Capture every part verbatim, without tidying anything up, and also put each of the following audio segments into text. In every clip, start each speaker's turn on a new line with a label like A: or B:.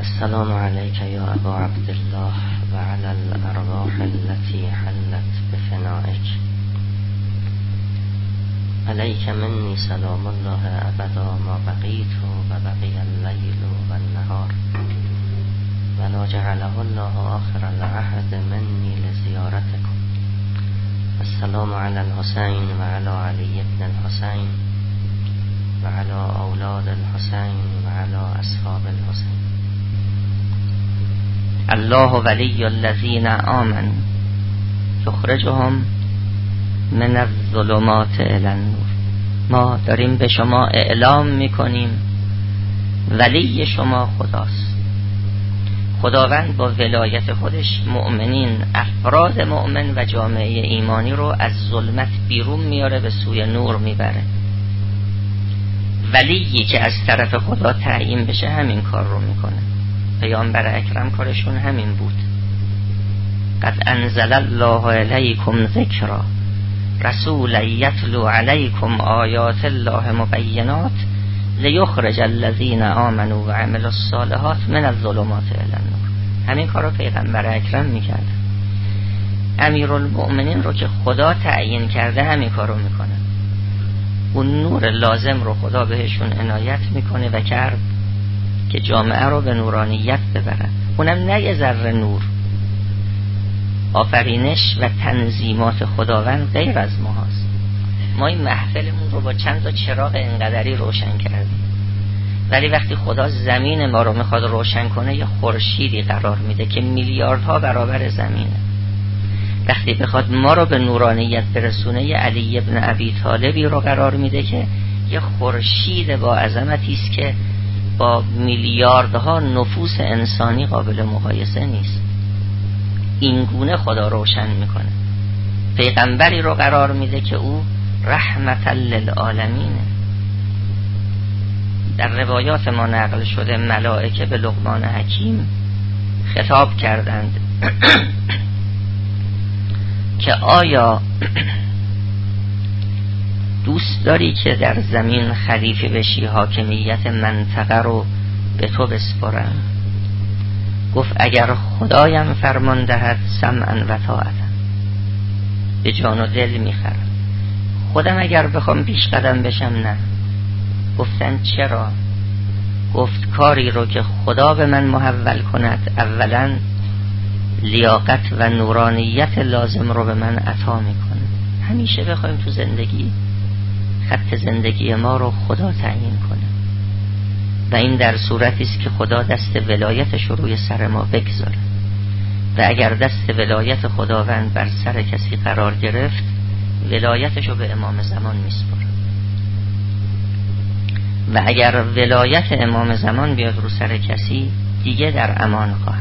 A: السلام عليك يا أبا عبد الله وعلى الأرواح التي حلت بفنائك. عليك مني سلام الله أبدا ما بقيت وبقي الليل والنهار، ولا جعله الله آخر العهد مني لزيارتكم. السلام على الحسين وعلى علي بن الحسين وعلى أولاد الحسين وعلى أصحاب الحسين. الله ولي الذين آمنوا یخرجهم من الظلمات الی النور. ما داریم به شما اعلام میکنیم ولی شما خداست. خداوند با ولایت خودش مؤمنین، افراد مؤمن و جامعه ایمانی رو از ظلمت بیرون میاره به سوی نور میبره. ولیی که از طرف خدا تعیین بشه همین کار رو میکنه. پیامبر اکرم کارشون همین بود. قد انزل الله علیکم ذکرا رسولا یتلو علیکم آیات الله مبینات لیخرج الذین آمنوا و عملوا الصالحات من الظلمات الی النور. همین کار رو پیغمبر اکرم میکرد. امیرالمؤمنین رو که خدا تعیین کرده همین کار رو میکنه. اون نور لازم رو خدا بهشون عنایت میکنه و کرد که جامعه رو به نورانیت ببرن. اونم نه یه ذره نور. آفرینش و تنظیمات خداوند غیر از ما هست. ما این محفلمون رو با چند تا چراغ انقدری روشن کردیم، ولی وقتی خدا زمین ما رو میخواد روشن کنه یه خورشیدی قرار میده که میلیاردها برابر زمینه. وقتی بخواد ما رو به نورانیت برسونه یه علی ابن ابی طالبی رو قرار میده که یه خورشید با عظمتی است که با میلیاردها نفوس انسانی قابل مقایسه نیست. این گونه خدا روشن میکنه. پیغمبری رو قرار میده که او رحمت للعالمینه. در روایات ما نقل شده ملائکه به لقمان حکیم خطاب کردند که آیا دوست داری که در زمین خلیفه بشی، حاکمیت منطقه رو به تو بسپارم؟ گفت اگر خدایم فرمان دهد سمعا و طاعتا، به جان و دل میخرم. خودم اگر بخوام پیش قدم بشم نه. گفتن چرا؟ گفت کاری رو که خدا به من محول کند اولا لیاقت و نورانیت لازم رو به من عطا میکنه. همیشه بخوایم تو زندگی خط زندگی ما رو خدا تعیین کنه و این در صورتی است که خدا دست ولایتش رو روی سر ما بگذاره. و اگر دست ولایت خداوند بر سر کسی قرار گرفت ولایتش رو به امام زمان میسپاره. و اگر ولایت امام زمان بیاد رو سر کسی دیگه در امان خواهد.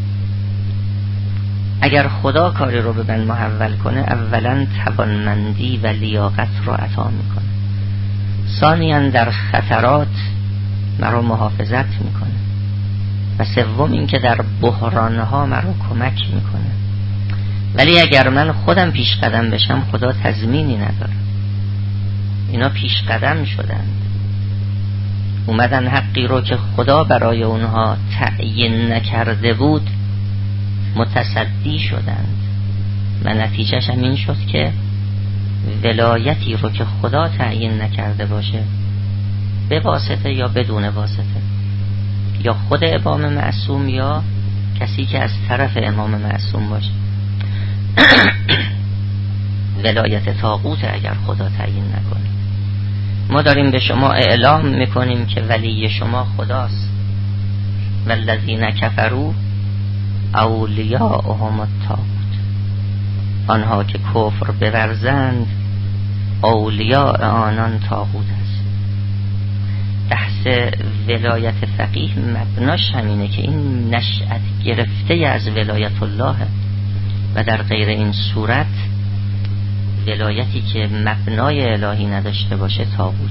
A: اگر خدا کاری رو به من محول کنه اولا توانمندی و لیاقت رو عطا میکنه، ثانیاً در خطرات مرا محافظت میکنه و سوم این که در بحرانها مرا کمک میکنه. ولی اگر من خودم پیش قدم بشم خدا تضمینی نداره. اینا پیش قدم شدند، اومدن حقی رو که خدا برای اونها تعیین نکرده بود متصدی شدند و نتیجهش هم این شد که ولایتی رو که خدا تعیین نکرده باشه به واسطه یا بدون واسطه، یا خود امام معصوم یا کسی که از طرف امام معصوم باشه ولایت طاغوت اگر خدا تعیین نکنه. ما داریم به شما اعلام میکنیم که ولی شما خداست. والذین کفروا اولیاءهم الطاغوت. آنها که کفر بورزند اولیاء آنان طاغوت است. بحث ولایت فقیه مبناش همینه که این نشأت گرفته از ولایت الله و در غیر این صورت ولایتی که مبنای الهی نداشته باشه طاغوت.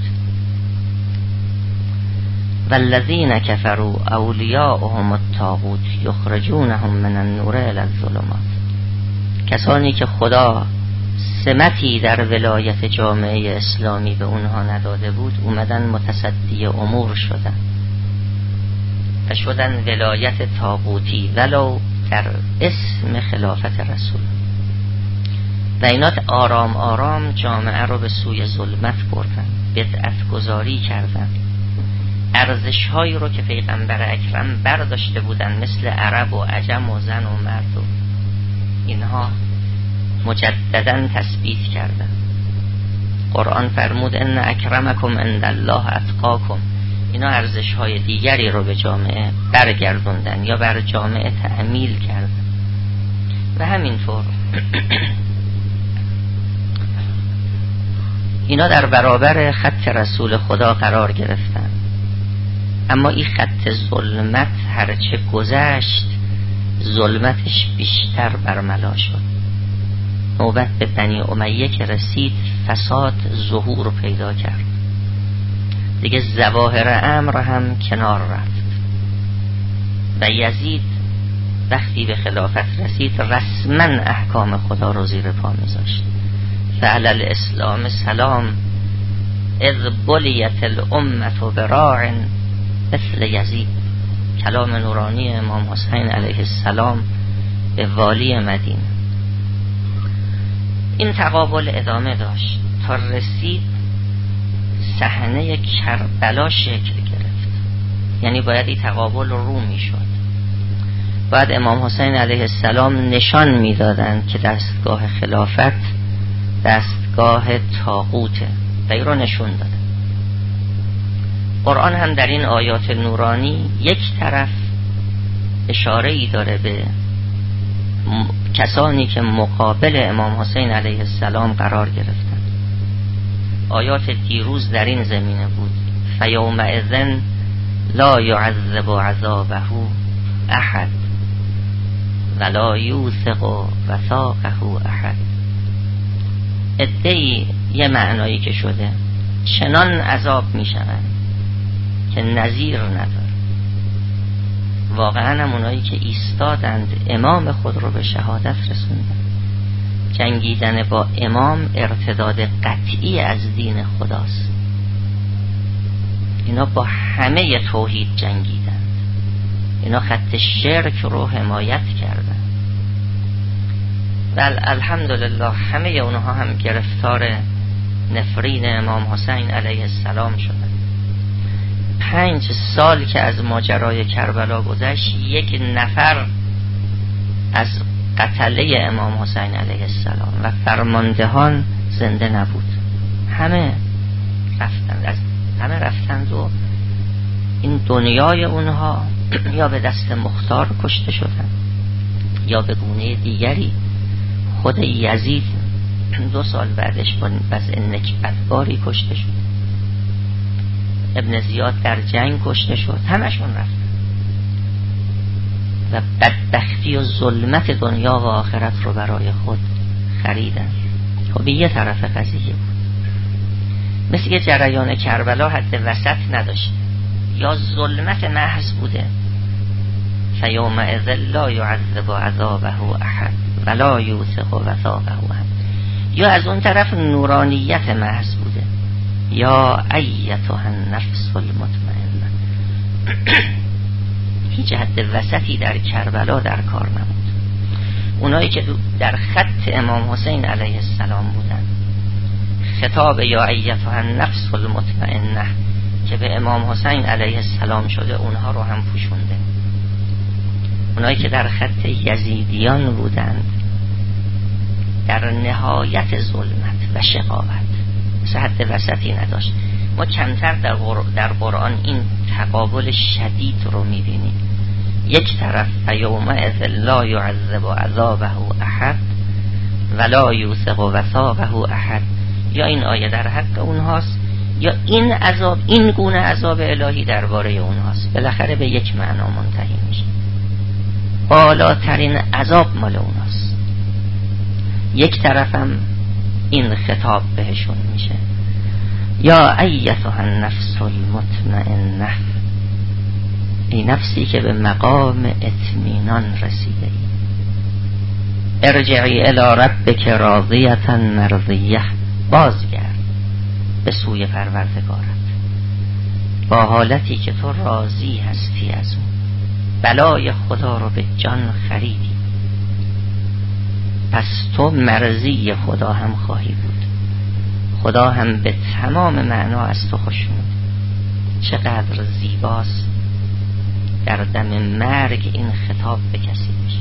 A: والذین کفروا اولیاءهم الطاغوت یخرجونهم من النور الی الظلمات. کسانی که خدا سمتی در ولایت جامعه اسلامی به اونها نداده بود اومدن متصدی امور شدن و شدن ولایت طاغوتی ولو در اسم خلافت رسول. و اینا آرام آرام جامعه رو به سوی ظلمت بردن، بدعت گذاری کردن، ارزش هایی رو که پیغمبر اکرم برداشته بودن مثل عرب و عجم و زن و مرد و اینها مجددا تثبیت کردن. قرآن فرمود ان اکرمکم عند الله اتقاکم. اینا ارزش های دیگری رو به جامعه برگردوندن یا بر جامعه تحمیل کردن. و همینطور اینا در برابر خط رسول خدا قرار گرفتن، اما این خط ظلمت هرچه گذشت ظلمتش بیشتر برملا شد. نوبت به بنی امیه که رسید فساد ظهور پیدا کرد، دیگه ظواهر امر هم کنار رفت و یزید وقتی به خلافت رسید رسما احکام خدا رو زیر پا میذاشت. فعل الاسلام سلام اذ بلیت الامت براع مثل یزید. کلام نورانی امام حسین علیه السلام به والی مدینه. این تقابل ادامه داشت تا رسید صحنه کربلا شکل گرفت. یعنی باید این تقابل رو می شد. باید امام حسین علیه السلام نشان می دادن که دستگاه خلافت دستگاه طاغوته و این رو نشون دادن. قرآن هم در این آیات نورانی یک طرف اشاره ای داره به م... کسانی که مقابل امام حسین علیه السلام قرار گرفتن. آیات دیروز در این زمینه بود فیومئذ لا یعذب عذابه احد ولا یوثق وثاقه احد. ادعی یه معنایی که شده چنان عذاب می شوند که نظیر نداره. واقعا هم اونایی که ایستادند امام خود رو به شهادت رسوندن. جنگیدن با امام ارتداد قطعی از دین خداست. اینا با همه توحید جنگیدند، اینا خط شرک رو حمایت کردند و الحمدلله همه اونها هم گرفتار نفرین امام حسین علیه السلام شدند. پنج سال که از ماجرای کربلا گذشت یک نفر از قتله امام حسین علیه السلام و فرماندهان زنده نبود. همه رفتند، از همه رفتند و این دنیای اونها یا به دست مختار کشته شدند یا به گونه دیگری. خود یزید دو سال بعدش با وضع نکبتباری کشته شد. ابن زیاد در جنگ کشته شد. همشون رفتن و بدبختی و ظلمت دنیا و آخرت رو برای خود خریدن. خب یه طرف قضیه بود. مثل که جریان کربلا حد وسط نداشت، یا ظلمت محض بوده فیومئذ لا یعذب عذابه احد ولا یوثق وثاقه احد، یا از اون طرف نورانیت محض بوده یا ایتها النفس المطمئنه. هیچ حد وسطی در کربلا در کار نبود. اونایی که در خط امام حسین علیه السلام بودن خطاب یا ایتها النفس المطمئنه که به امام حسین علیه السلام شده اونها رو هم پوشونده. اونایی که در خط یزیدیان بودند در نهایت ظلمت و شقاوت مثل حد وسطی نداشت. ما کمتر در, قر... در قرآن این تقابل شدید رو میبینیم. یک طرف فیومئذ لا یعذب عذابه احد ولا یوثق وثاقه احد، یا این آیه در حق اونهاست یا این عذاب، این گونه عذاب الهی درباره اونهاست. بالاخره به یک معنا منتهی میشه. بالاترین عذاب مال اونهاست. یک طرفم این خطاب بهشون میشه یا ایتها النفس المطمئنه، ای نفسی که به مقام اطمینان رسیده ای، ارجعی الی ربک راضیة مرضیه، بازگرد به سوی پروردگارت با حالتی که تو راضی هستی از اون. بلای خدا رو به جان خریدی، پس تو مرضی خدا هم خواهی بود. خدا هم به تمام معنا از تو خوشنود. چقدر زیباست در دم مرگ این خطاب به کسی میشه.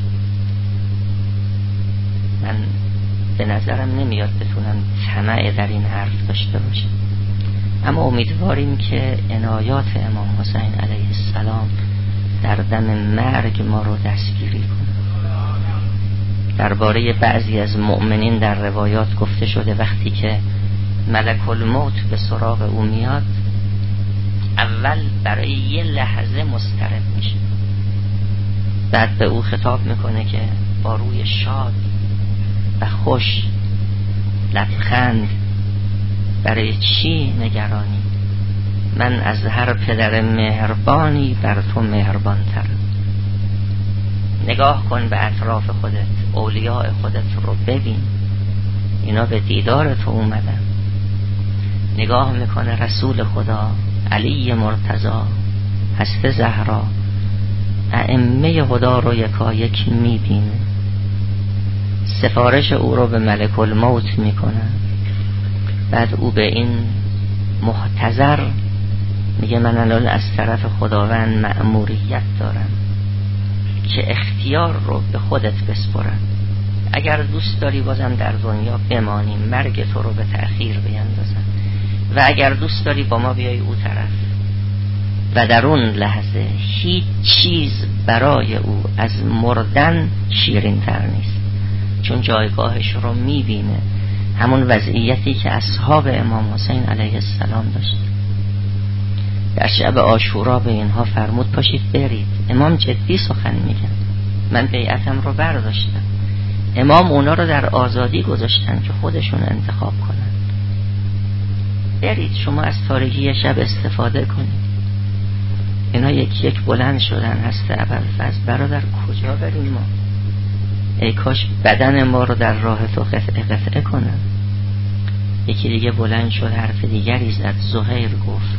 A: من به نظرم نمیاد بتونم طمع در این حرف داشته باشم، اما امیدواریم که عنایات امام حسین علیه السلام در دم مرگ ما رو دستگیری کنه. درباره بعضی از مؤمنین در روایات گفته شده وقتی که ملک الموت به سراغ او میاد، اول برای یه لحظه مضطرب میشه، بعد به او خطاب میکنه که با روی شاد و خوش، لبخند، برای چی نگرانی؟ من از هر پدر مهربانی بر تو مهربان ترم. نگاه کن به اطراف خودت، اولیاء خودت رو ببین، اینا به دیدار تو اومدن. نگاه میکنه رسول خدا، علی مرتضی، هسته زهرا، ائمه خدا رو یکا یک میبینه، سفارش او رو به ملک الموت میکنه. بعد او به این محتضر میگه من الان از طرف خداوند مأموریت دارم که اختیار رو به خودت بسپرم. اگر دوست داری بازم در دنیا بمانی، مرگ تو رو به تأخیر بیندازم، و اگر دوست داری با ما بیای او طرف. و در اون لحظه هیچ چیز برای او از مردن شیرین تر نیست، چون جایگاهش رو میبینه، همون وضعیتی که اصحاب امام حسین علیه السلام داشت. در شب عاشورا به اینها فرمود پاشید برید. امام جدی سخن میگن، من بیعتم رو برداشتم. امام اونا رو در آزادی گذاشتن که خودشون انتخاب کنن. برید شما از تاریکی شب استفاده کنید. اینا یک یک بلند شدن. هست ابوالفضل برادر کجا بریم ما؟ ای کاش بدن ما رو در راه تو قطعه قطعه کنن. یکی دیگه بلند شد حرف دیگری زد. زهیر گفت.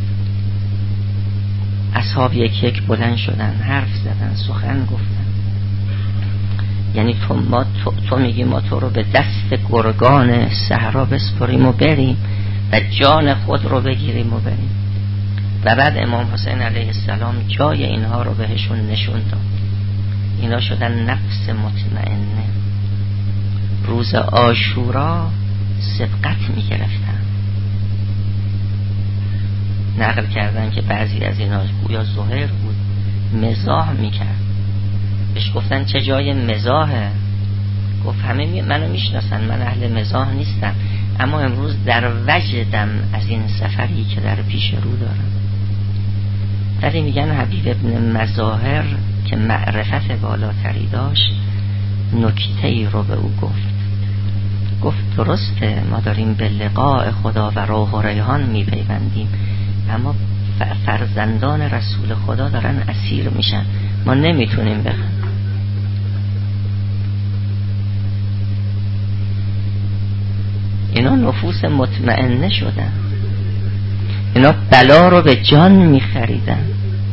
A: اصحاب یک یک بلند شدن، حرف زدن، سخن گفتن. یعنی تو, ما تو, تو میگی ما تو رو به دست گرگان صحرا بسپریم و بریم و جان خود رو بگیریم و بریم. و بعد امام حسین علیه السلام جای اینها رو بهشون نشون داد. اینا شدن نفس مطمئنه. روز عاشورا سبقت میگرفتن. نقل کردن که بعضی از اینا گویا زهیر بود، مزاح میکرد. بهش گفتن چه جای مزاحه؟ گفت همه می... منو میشناسن، من اهل مزاح نیستم، اما امروز در وجدم از این سفری که در پیش رو دارم. ولی میگن حبیب ابن مظاهر که معرفت بالاتری داشت، نکته ای رو به او گفت. گفت درسته ما داریم به لقاء خدا و روح و ریحان میپیوندیم، اما فرزندان رسول خدا دارن اسیر میشن، ما نمیتونیم بخن. اینا نفوس مطمئنه شدن، اینا بلا رو به جان میخریدن.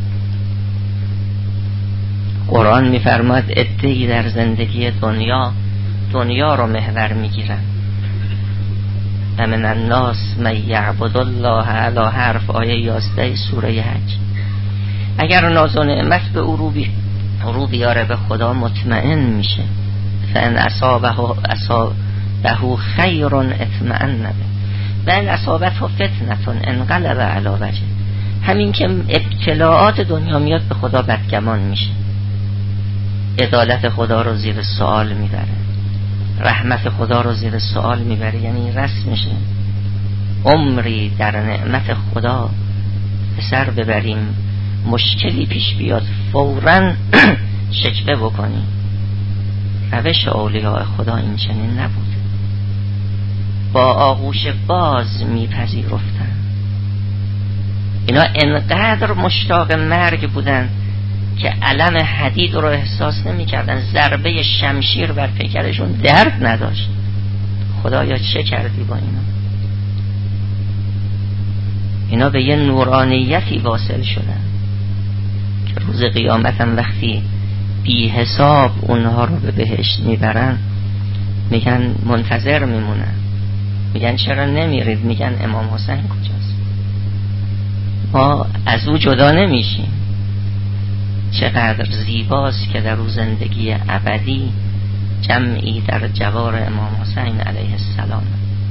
A: قرآن میفرماد عده‌ای در زندگی دنیا دنیا رو محور میگیرن. و من الناس من یعبد الله علی حرف، آیه یازده سوره حج. اگر ناز و نعمت به او رو, بی... رو بیاره به خدا مطمئن میشه. فان اصابه اصابه خیر اطمئن به و ان اصابته فتنه انقلب علی وجه. همین که ابتلاعات دنیا میاد به خدا بدگمان میشه، عدالت خدا رو زیر سوال میبره، رحمت خدا رو زیر سوال میبره. یعنی رسم میشه عمری در نعمت خدا به سر ببریم، مشکلی پیش بیاد فوراً شکوه بکنیم. روش اولیاء خدا این چنین نبود، با آغوش باز میپذیرفتن. اینا انقدر مشتاق مرگ بودن که علم حدید رو احساس نمی کردن، ضربه شمشیر بر پیکرشون درد نداشت. خدایا چه کردی با اینا؟ اینا به یه نورانیتی واصل شدن که روز قیامت هم وقتی بی حساب اونها رو به بهشت میبرن میگن منتظر میمونن، میگن چرا نمیرید؟ میگن امام حسین کجاست؟ ما از او جدا نمیشیم. چقدر زیباست که در او زندگی ابدی جمعی در جوار امام حسین علیه السلام.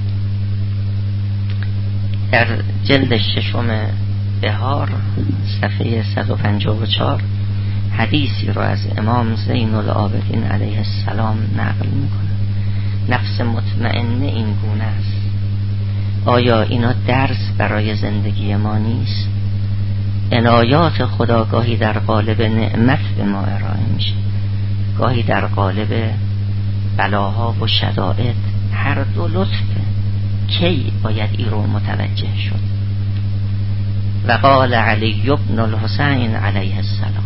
A: در جلد ششم بهار صفحه صد و پنجاه و چهار حدیثی رو از امام زین العابدین علیه السلام نقل میکنه. نفس مطمئنه این گونه است. آیا اینا درس برای زندگی ما نیست؟ عنایات خدا گاهی در قالب نعمت به ما ارائه میشه، گاهی در قالب بلاها و شدائد. هر دو لطفه. کی باید این رو متوجه شد؟ و قال علی بن الحسین علیه السلام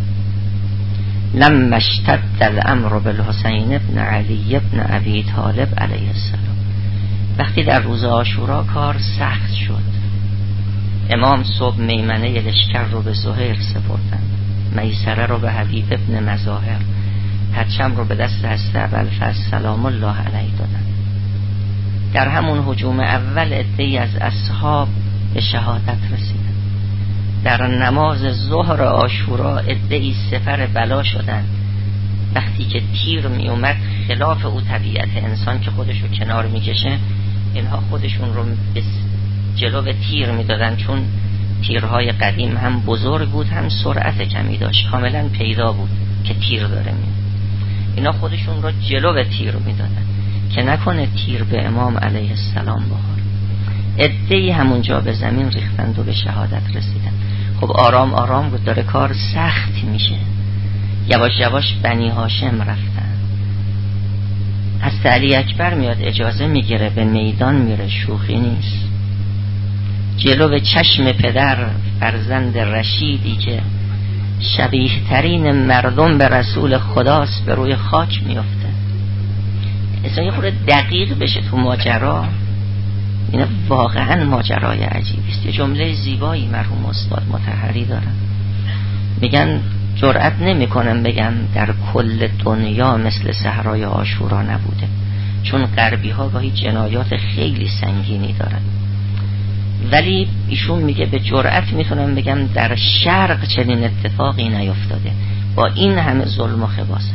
A: لما اشتد الامر بالحسین ابن علی ابن ابی طالب علیه السلام. وقتی در روز عاشورا کار سخت شد، امام صبح میمنه لشکر رو به زهیر سپردن، میسره رو به حبیب ابن مظاهر، پرچم رو به دست حضرت ابوالفضل سلام الله علیه دادن. در همون هجوم اول عده‌ای از اصحاب به شهادت رسیدن. در نماز ظهر عاشورا عده‌ای سپر بلا شدن. وقتی که تیر می اومد خلاف او طبیعت انسان که خودش رو کنار میکشه، اینها خودشون رو به جلو به تیر میدادن، چون تیرهای قدیم هم بزرگ بود هم سرعت کمی داشت، کاملا پیدا بود که تیر داره میاد. اینا خودشون رو جلو به تیر میدادن که نکنه تیر به امام علیه السلام بخوره. عده‌ای همونجا به زمین ریختند و به شهادت رسیدن. خب آرام آرام بود، داره کار سخت میشه. یواش یواش بنی هاشم رفتن. حضرت علی اکبر میاد اجازه میگیره، به میدان میره، شوخی نیست. جلو به چشم پدر فرزند رشیدی که شبیه ترین مردم به رسول خداست به روی خاک میفته. اصلا یه خورده دقیق بشه تو ماجرا. این واقعا ماجرای عجیبی است. یه جمله زیبایی مرحوم استاد مطهری دارن، میگن جرأت نمی کنم بگم در کل دنیا مثل صحرای عاشورا نبوده، چون غربی ها گاهی جنایات خیلی سنگینی دارن، ولی ایشون میگه به جرأت میتونم بگم در شرق چنین اتفاقی نیفتاده با این همه ظلم و خباثت.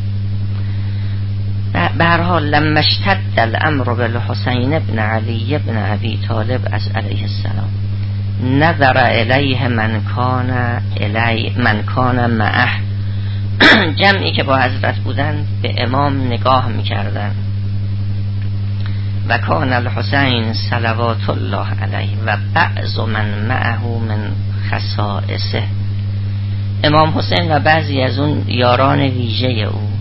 A: به هر حال لما اشتد الامر بالحسین ابن علی ابن ابی طالب از علیه السلام نظر الیه من کان الی من کان معه. جمعی که با حضرت بودن به امام نگاه میکردن. و کان الحسین صلوات الله علیه و بعض من معه من خصائصه. امام حسین و بعضی از اون یاران ویژه او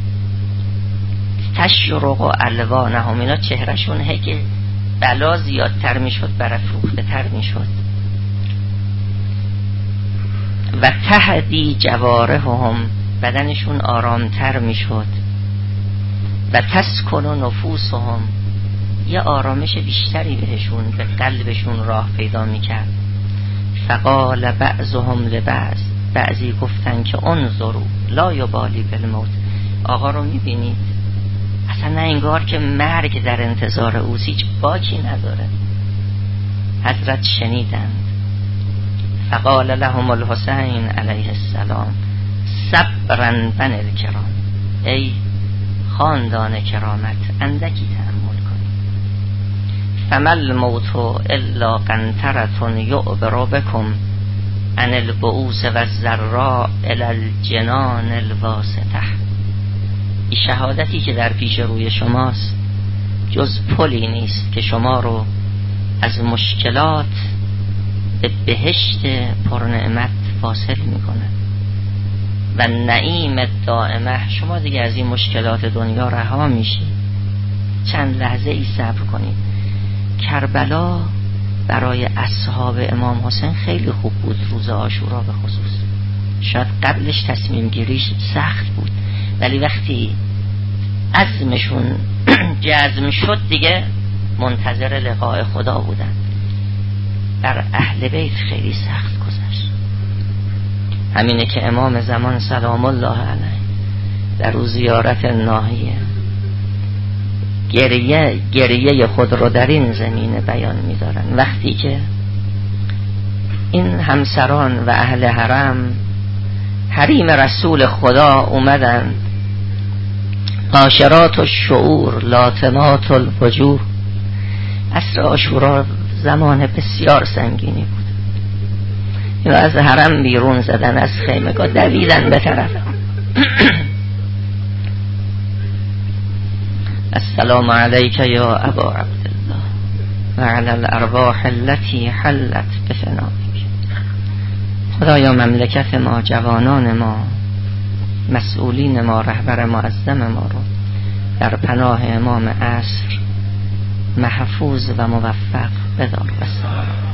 A: تشرق و الوانهم، اینا چهرشون هی که بلا زیادتر میشد برافروخته تر میشد. و تهدی جوارحهم، بدنشون آرامتر میشد. و تسکن و نفوسهم، یه آرامش بیشتری بهشون به قلبشون راه پیدا میکرد. فقال بعضهم لبعض، بعضی گفتن که انظروا لا یبالی بالموت، آقا رو میبینید اصلا نه انگار که مرگ در انتظار اوست، هیچ باکی نداره. حضرت شنیدند. فقال لهم الحسین علیه السلام صبرا بنی الکرام، ای خاندان کرامت اندکی تأمل کنید. فما الموت الا قنطرة یعبر بکم عن البؤوس و الذراء الی الجنان الواسطه. این شهادتی که در پیش روی شماست جز پلی نیست که شما رو از مشکلات به بهشت پرنعمت فاصل میکنه و نعیم دائمه. شما دیگه از این مشکلات دنیا رها میشی. چند لحظه ای صبر کنید. کربلا برای اصحاب امام حسین خیلی خوب بود، روز عاشورا به خصوص. شاید قبلش تصمیم گیریش سخت بود، ولی وقتی عزمشون جزم شد دیگه منتظر لقاء خدا بودن. بر اهل بیت خیلی سخت گذشت. همینه که امام زمان سلام الله علیه در روز زیارت ناحیه گریه گریه خود رو در این زمینه بیان می‌دارن. وقتی که این همسران و اهل حرم حریم رسول خدا اومدن، قاشرات الشعور لاطمات الوجوه، عصر عاشورا زمان بسیار سنگینی بود، اینو از حرم بیرون زدن، از خیمگاه دویدن به طرف السلام علیک یا ابا عبدالله و علی الارواح التي حلت بفنائک. خدایا مملکت ما، جوانان ما، مسئولین ما، رهبر معظم ما رو در پناه امام عصر محفوظ و موفق بدار. السلام.